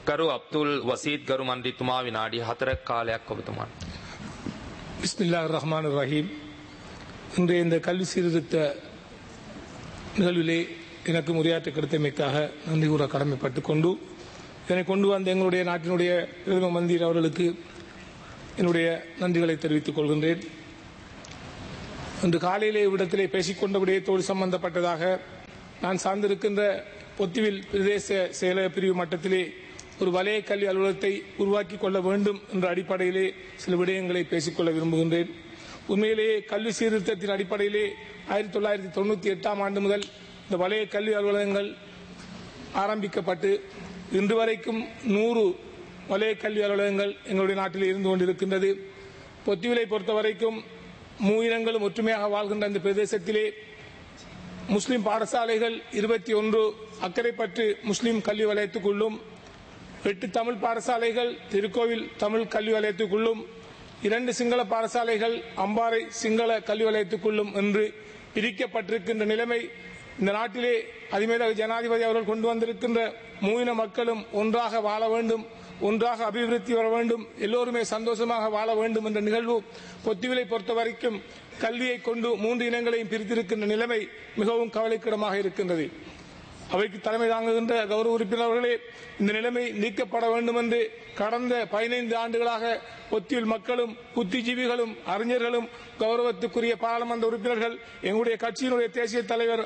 ගරු අබ්දුල් වසීද් ගරු මන්ත්‍රීතුමා විනාඩි 4ක් කාලයක් ඔබතුමාට. பிஸ்மில்லாஹிர் ரஹ்மானிர் ரஹீம். இன்றைய இந்த கல்வி சீர்திருத்த நிகழ்விலே எனக்கு உரையாற்ற கிடைத்தமைக்காக நன்றி கூற கடமைப்பட்டுக் கொண்டு இதனை கொண்டு வந்த எங்களுடைய நாட்டினுடைய பிரதம மந்திரி அவர்களுக்கு என்னுடைய நன்றிகளை தெரிவித்துக் கொள்கின்றேன். இன்று காலையிலே இவ்விடத்திலே பேசிக்கொண்ட விடயத்தோடு சம்பந்தப்பட்டதாக நான் சார்ந்திருக்கின்ற பொத்திவில் பிரதேச செயலக பிரிவு மட்டத்திலே ஒரு வலய கல்வி அலுவலகத்தை உருவாக்கி கொள்ள வேண்டும் என்ற அடிப்படையிலே சில விடயங்களை பேசிக்கொள்ள விரும்புகின்றேன். உண்மையிலேயே கல்வி சீர்திருத்தத்தின் அடிப்படையிலே 1998 ஆண்டு முதல் இந்த வலய கல்வி அலுவலகங்கள் ஆரம்பிக்கப்பட்டு இன்று வரைக்கும் 100 வலய கல்வி அலுவலகங்கள் எங்களுடைய நாட்டில் இருந்து கொண்டிருக்கின்றது. பொத்திவிலை பொறுத்தவரைக்கும் மூயினங்களும் ஒற்றுமையாக வாழ்கின்ற அந்த பிரதேசத்திலே முஸ்லிம் பாடசாலைகள் 21 அக்கரைப்பற்று முஸ்லிம் கல்வி வலயத்துக்குள்ளும் 8 தமிழ் பாடசாலைகள் திருக்கோவில் தமிழ் கல்வி வலயத்துக்குள்ளும் 2 சிங்கள பாடசாலைகள் அம்பாறை சிங்கள கல்வி வலயத்துக்குள்ளும் என்று பிரிக்கப்பட்டிருக்கின்ற நிலைமை இந்த நாட்டிலே அதிமேலக ஜனாதிபதி அவர்கள் கொண்டு வந்திருக்கின்ற மூயின மக்களும் ஒன்றாக வாழ வேண்டும், ஒன்றாக அபிவிருத்தி வர வேண்டும், எல்லோருமே சந்தோஷமாக வாழ வேண்டும் என்ற நிகழ்வு பொத்திவிலை பொறுத்தவரைக்கும் கல்வியை கொண்டு 3 இனங்களையும் பிரித்திருக்கின்ற நிலைமை மிகவும் கவலைக்கிடமாக இருக்கின்றது. அவைக்கு தலைமை தாங்குகின்ற கௌரவ உறுப்பினர்களே, இந்த நிலைமை நீக்கப்பட வேண்டும் என்று கடந்த 15 ஆண்டுகளாக பொத்தியில் மக்களும் புத்திஜீவிகளும் அறிஞர்களும் கௌரவத்துக்குரிய பாராளுமன்ற உறுப்பினர்கள் எங்களுடைய கட்சியினுடைய தேசிய தலைவர்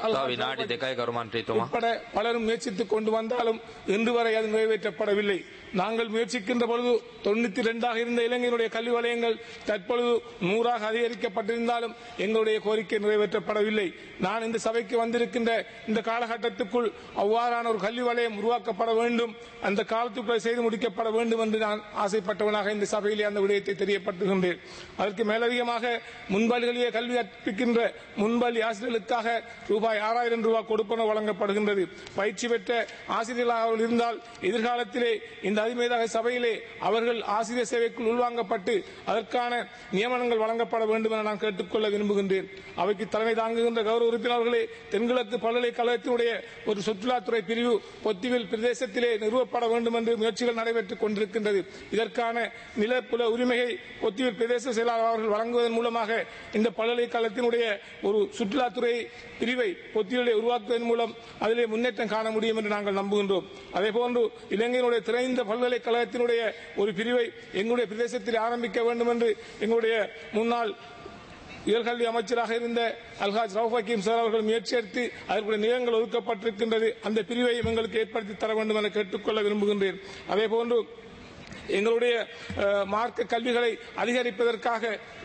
உட்பட பலரும் முயற்சித்துக் கொண்டு வந்தாலும் இன்று வரை அது நிறைவேற்றப்படவில்லை. நாங்கள் முயற்சிக்கின்ற பொழுது 92 இருந்த இலங்கையினுடைய கல்வி வலயங்கள் தற்பொழுது 100 அதிகரிக்கப்பட்டிருந்தாலும் எங்களுடைய கோரிக்கை நிறைவேற்றப்படவில்லை. நான் இந்த சபைக்கு வந்திருக்கின்ற இந்த காலகட்டத்துக்குள் அவ்வாறான ஒரு கல்வி வலயம் உருவாக்கப்பட வேண்டும், அந்த காலத்துக்குள் செய்து முடிக்கப்பட வேண்டும் என்று நான் ஆசைப்பட்டவனாக இந்த சபையிலே அந்த விடயத்தை தெரியப்படுத்துகின்றேன். அதற்கு மேலதிகமாக முன்பள்ளிகளிலே கல்வி கற்பிக்கின்ற முன்பள்ளி ஆசிரியர்களுக்காக ரூபாய் 6000 கொடுப்பன வழங்கப்படுகின்றது. பயிற்சி பெற்ற ஆசிரியர்களாக அவர்கள் இருந்தால் எதிர்காலத்திலே இந்த அதிமேதாக சபையிலே அவர்கள் ஆசிரியர் சேவைக்குள் உள்வாங்கப்பட்டு அதற்கான நியமனங்கள் வழங்கப்பட வேண்டும் என நான் கேட்டுக்கொள்ள விரும்புகின்றேன். அவைக்கு தலைமை தாங்குகின்ற கௌரவ உறுப்பினர்களே, தென்கிழக்கு பல்கலைக்கழகத்தினுடைய ஒரு சுற்றுலாத்துறை பிரிவு பொத்திவில் பிரதேசத்திலே நிறுவப்பட வேண்டும் என்று முயற்சிகள் நடைபெற்றுக் கொண்டிருக்கின்றது. இதற்கான நிலப்புல உரிமையை பொத்திவில் பிரதேச செயலாளர் அவர்கள் வழங்குவதன் மூலமாக இந்த பல்கலைக்கழகத்தினுடைய ஒரு சுற்றுலாத்துறை பிரிவை பொத்தியிலே உருவாக்குவதன் மூலம் அதிலே முன்னேற்றம் காண முடியும் என்று நாங்கள் நம்புகின்றோம். அதேபோன்று இலங்கையினுடைய திரைந்த பல்கலைக்கழகத்தினுடைய ஒரு பிரிவை எங்களுடைய பிரதேசத்தில் ஆரம்பிக்க வேண்டும் என்று எங்களுடைய முன்னாள் உயர்கல்வி அமைச்சராக இருந்த அல்ஹாஜ் ரவுஃப் ஹக்கீம் சார் அவர்கள் முயற்சி எடுத்து அதற்குரிய நிலங்கள் ஒதுக்கப்பட்டிருக்கின்றது. அந்த பிரிவை எங்களுக்கு ஏற்படுத்தி தர வேண்டும் என கேட்டுக்கொள்ள விரும்புகின்றேன். அதேபோன்று எங்களுடைய மார்க்க கல்விகளை அதிகரிப்பதற்காக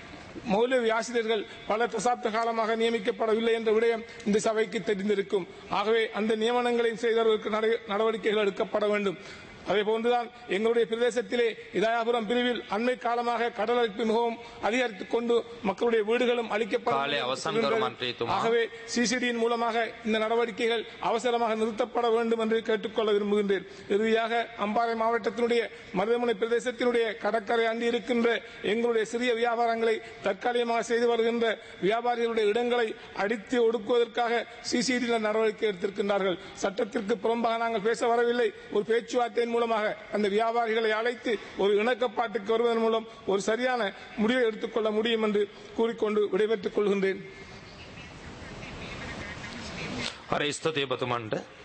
மௌலவி ஆசிரியர்கள் பல தசாப்த காலமாக நியமிக்கப்படவில்லை என்ற விடயம் இந்த சபைக்கு தெரிந்திருக்கும். ஆகவே அந்த நியமனங்களையும் செய்தவர்களுக்கு நடவடிக்கைகள் எடுக்கப்பட வேண்டும். அதேபோன்றுதான் எங்களுடைய பிரதேசத்திலே இதாயாபுரம் பிரிவில் அண்மை காலமாக கடல் அரிப்பு மிகவும் அதிகரித்துக் கொண்டு மக்களுடைய வீடுகளும் அளிக்கப்படும். ஆகவே சிசிடியின் மூலமாக இந்த நடவடிக்கைகள் அவசரமாக நிறுத்தப்பட வேண்டும் என்று கேட்டுக்கொள்ள விரும்புகின்றேன். இறுதியாக அம்பாறை மாவட்டத்தினுடைய மருதமுனை பிரதேசத்தினுடைய கடற்கரை அண்டி இருக்கின்ற எங்களுடைய சிறிய வியாபாரங்களை தற்காலிகமாக செய்து வருகின்ற வியாபாரிகளுடைய இடங்களை அடித்து ஒடுக்குவதற்காக சிசிடியினர் நடவடிக்கை எடுத்திருக்கின்றார்கள். சட்டத்திற்கு புறம்பாக நாங்கள் பேச வரவில்லை. ஒரு பேச்சுவார்த்தை மூலமாக அந்த வியாபாரிகளை அழைத்து ஒரு இணக்கப்பாட்டுக்கு வருவதன் மூலம் ஒரு சரியான முடிவை எடுத்துக்கொள்ள முடியும் என்று கூறிக்கொண்டு விடைபெற்றுக் கொள்கின்றேன்.